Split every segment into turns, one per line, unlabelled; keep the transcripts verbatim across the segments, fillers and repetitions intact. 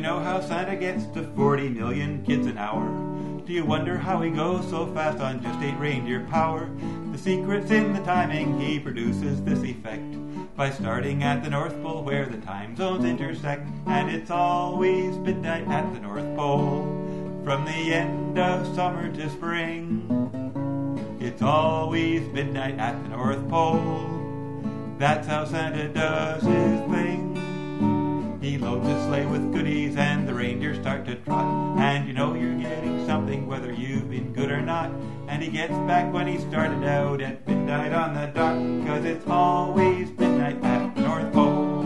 you know how Santa gets to forty million kids an hour? Do you wonder how he goes so fast on just eight reindeer power? The secret's in the timing, he produces this effect by starting at the North Pole where the time zones intersect. And it's always midnight at the North Pole, from the end of summer to spring. It's always midnight at the North Pole, that's how Santa does his thing. He loads his sleigh with goodies and the reindeer start to trot. And you know you're getting something whether you've been good or not. And he gets back when he started out at midnight on the dot, 'cause it's always midnight at the North Pole.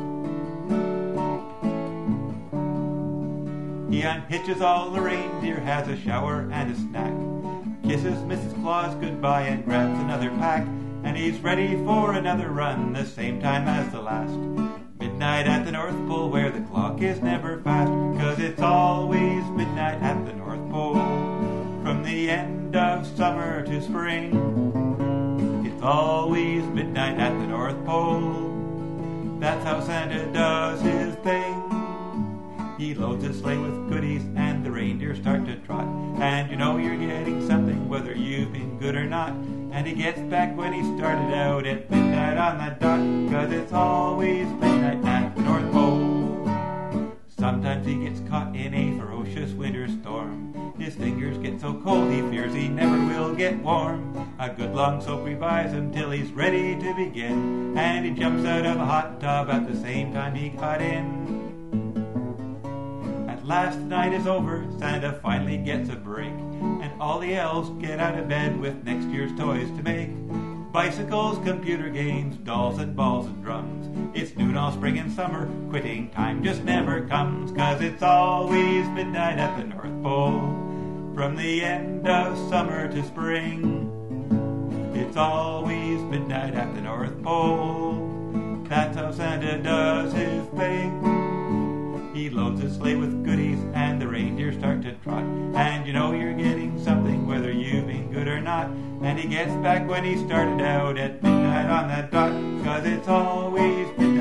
He unhitches all the reindeer, has a shower and a snack, kisses Missus Claus goodbye and grabs another pack. And he's ready for another run the same time as the last. Midnight at the North Pole where the clock is never fast, 'cause it's always midnight at the North Pole, from the end of summer to spring. It's always midnight at the North Pole, that's how Santa does his thing. He loads his sleigh with goodies and the reindeer start to trot. And you know you're getting something whether you've been good or not. And he gets back when he started out at midnight on the dot, 'cause it's always midnight at the North Pole. Sometimes he gets caught in a ferocious winter storm. His fingers get so cold he fears he never will get warm. A good long soak revives him till he's ready to begin. And he jumps out of a hot tub at the same time he got in. At last the night is over, Santa finally gets a break. And all the elves get out of bed with next year's toys to make. Bicycles, computer games, dolls and balls and drums. It's noon all spring and summer, quitting time just never comes. 'Cause it's always midnight at the North Pole, from the end of summer to spring. It's always midnight at the North Pole, that's how Santa does his thing. He loads his sleigh with goodies and the reindeer start to trot. And you know you're getting something whether you've been good or not. And he gets back when he started out at midnight on that dot, 'cause it's always midnight